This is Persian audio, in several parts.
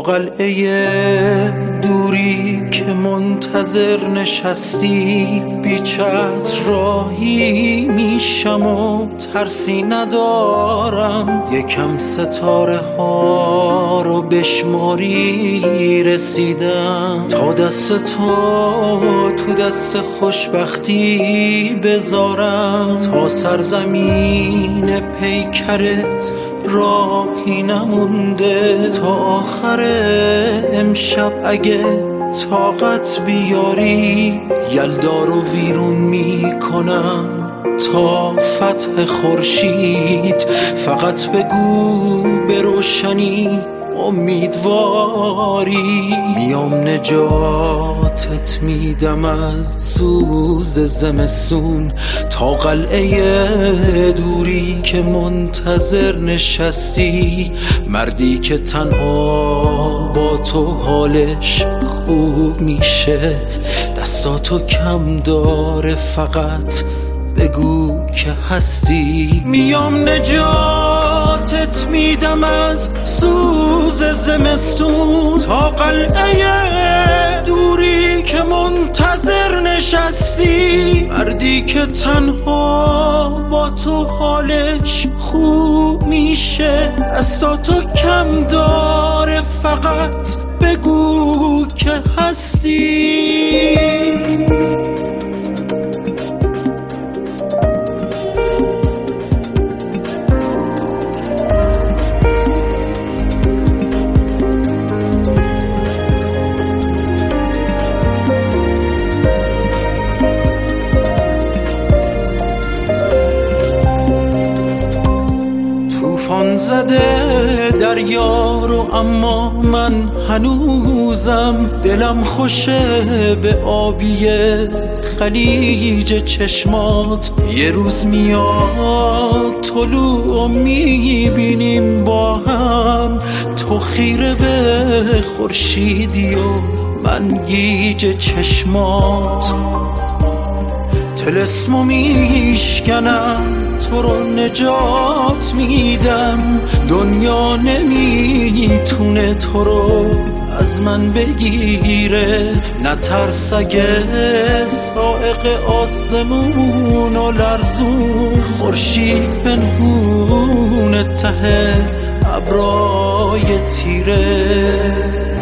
قلعه دوری که منتظر نشستی، بی چتر راهی میشم و ترسی ندارم. یکم ستاره ها رو بشماری رسیدم، تا دست تو دست خوشبختی بذارم. تا سرزمین پیکرت راهی نمونده، تا آخر امشب اگه طاقت بیاری یلدا رو ویرون میکنم تا فتح خورشید. فقط بگو به روشنی امیدواری، میام نجاتت میدم از سوز زمستون. تا قلعه دوری که منتظر نشستی، مردی که تنها با تو حالش خوب میشه. دستاتو کم داره فقط بگو که هستی. میام نجاتت میدم از سوز زمستون. تا قلعه دوری که منتظر نشستی، مردی که تنها با تو حالش خوب میشه. دستاتو کم داره فقط بگو که هستی. طوفان زده دریا رو، اما من هنوزم دلم خوشه به آبی خلیج چشمات. یه روز میاد طلوع میبینیم با هم، تو خیره به خورشیدی و من گیج چشمات. طلسمو میشکنم تو رو نجات میدم، دنیا نمیتونه تو رو از من بگیره. نترس اگه سائق آسمون و لرزون، خورشید پنهون ته ابرای تیره.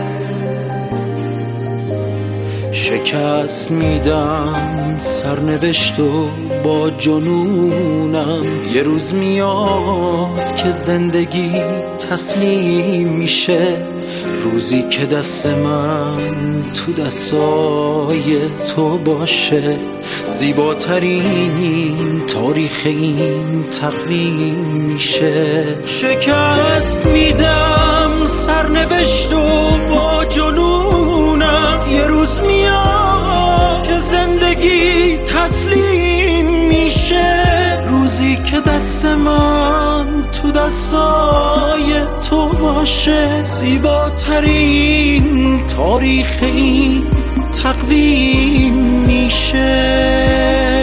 شکست میدم سرنوشت و با جنونم. یه روز میاد که زندگی تسلیم میشه، روزی که دست من تو دستای تو باشه. زیباترین تاریخ این تقویم میشه. شکست میدم سرنوشت و با جنونم. یه روز میاد که زندگی تسلیم میشه، روزی که دست من تو دستای تو باشه. زیباترین تاریخ این تقویم میشه.